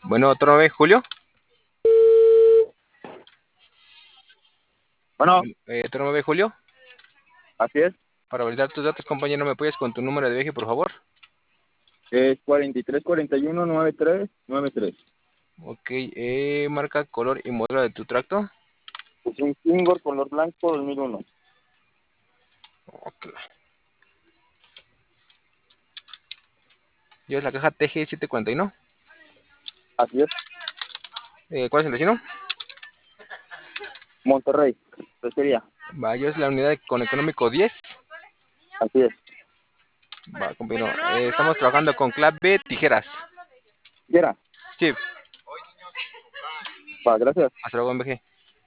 Bueno, otro 9, Julio. Bueno, Otro 9, Julio. así es. Para validar tus datos, compañero, ¿me apoyas con tu número de viaje, por favor? Es 4341-9393. Ok, marca, color y modelo de tu tracto. Es un Kingor color blanco 2001. Ok. Yo es la caja TG741. Así es. ¿Cuál es el vecino? Monterrey. Pesquería. Va, yo es la unidad con económico 10. Así es. Va, compañero. Estamos trabajando con clave tijeras. Quiera. Sí, Va, gracias. hasta luego, MBG.